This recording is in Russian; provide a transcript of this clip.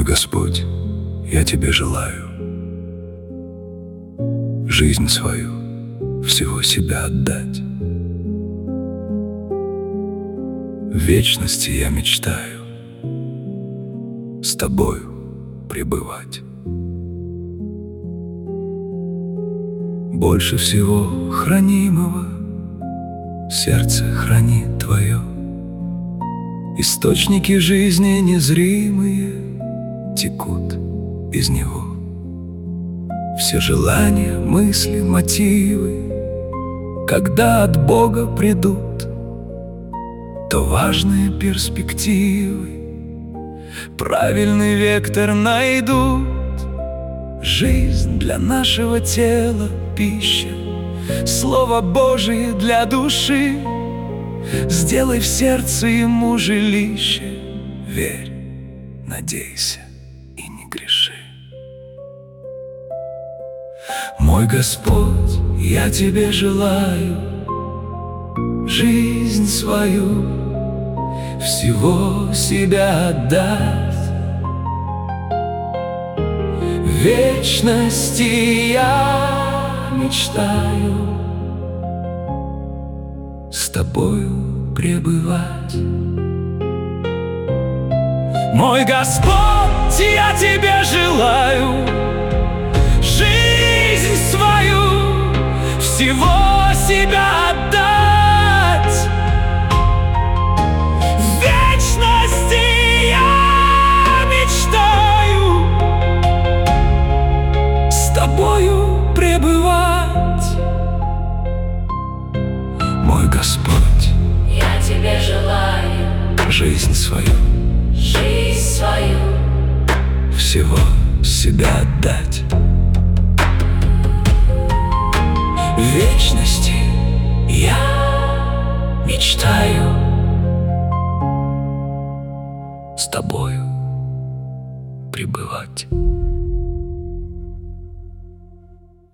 Господь, я Тебе желаю жизнь свою, всего себя отдать. В вечности я мечтаю с Тобою пребывать. Больше всего хранимого сердце хранит Твое. Источники жизни незримые текут из него. Все желания, мысли, мотивы, когда от Бога придут, то важные перспективы правильный вектор найдут. Жизнь для нашего тела пища, Слово Божие для души. Сделай в сердце ему жилище, верь, надейся и не греши. Мой Господь, я Тебе желаю жизнь свою, всего себя отдать. В вечности я мечтаю с Тобою пребывать. Мой Господь, я Тебе желаю жизнь свою, всего себя отдать. В вечности я мечтаю с Тобою пребывать. Мой Господь, я Тебе желаю жизнь свою, всего себя отдать. В вечности я мечтаю с Тобою пребывать.